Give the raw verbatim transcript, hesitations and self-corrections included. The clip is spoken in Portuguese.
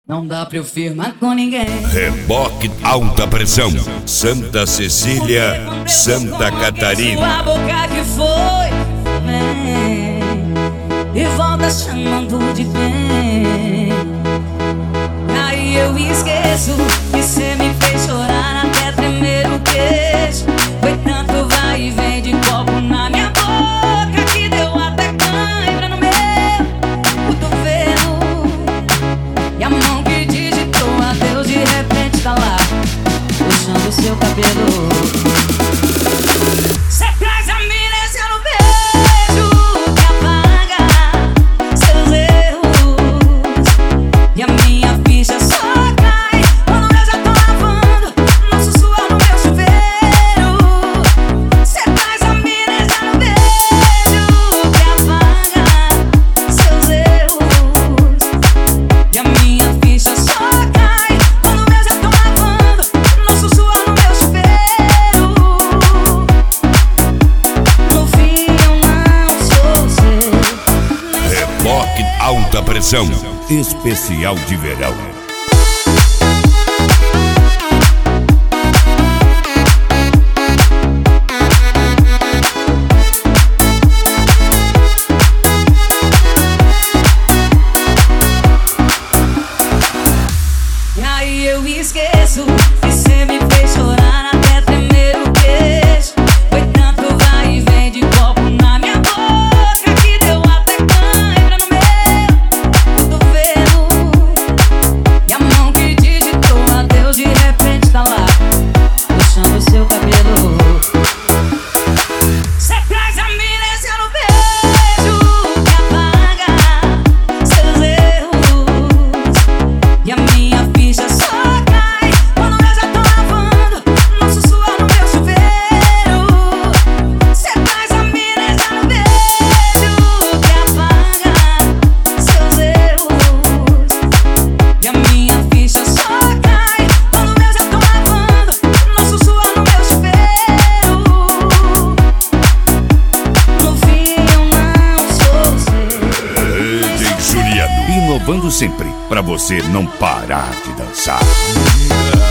Não dá pra eu firmar com ninguém. Reboque alta pressão, Santa Cecília, Santa Catarina. Sua boca que foi, vem, e volta chamando de bem. Aí eu esqueço que cê me fez chorar até tremer o queixo. Foi tanto vai e vem de copo na minha boca que deu até cãibra no meu cotovelo. E a mão que digitou adeus de repente tá lá, puxando seu cabelo. Cê traz a mina, cê não vejo que apaga seus erros. E a minha ficha só cai quando eu já tô lavando nosso suor no meu chuveiro. Cê traz a mina, cê não vejo que apaga seus erros. E a minha ficha só cai quando eu já tô lavando nosso suor no meu chuveiro. No fim eu não sou seu. Reboque alta pressão, especial de verão. E aí eu esqueço que cê me fez chorar até tremer o queixo. Foi tanto vai e vem de copo na minha boca que deu até cãibra no meu cotovelo. E a mão que digitou adeus de repente tá lá, puxando seu cabelo. Cê traz a mina, cê não vejo que apaga seus erros. E a minha ficha só cai quando eu já tô lavando nosso suor no meu chuveiro. Cê traz a mina, cê não vejo que apaga seus erros. E a minha ficha só cai quando eu já tô lavando nosso suor no meu chuveiro. No fim eu não sou seu. D J Juliano, inovando sempre, pra você não parar de dançar.